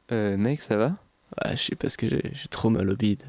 Mec, ça va? Ouais, je sais pas ce que j'ai trop mal au bide.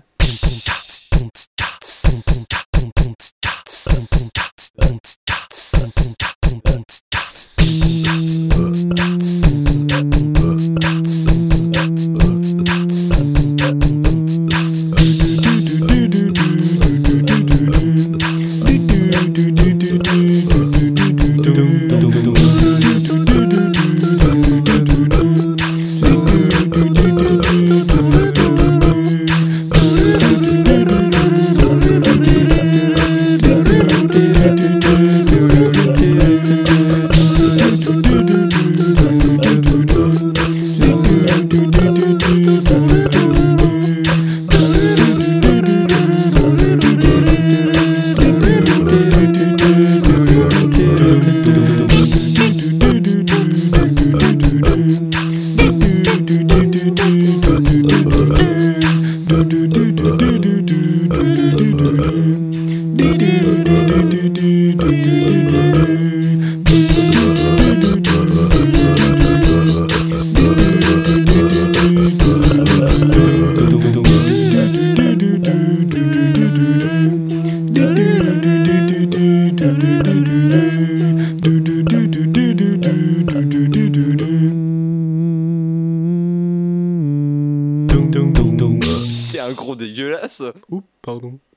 T'es un gros dégueulasse. Oups, pardon.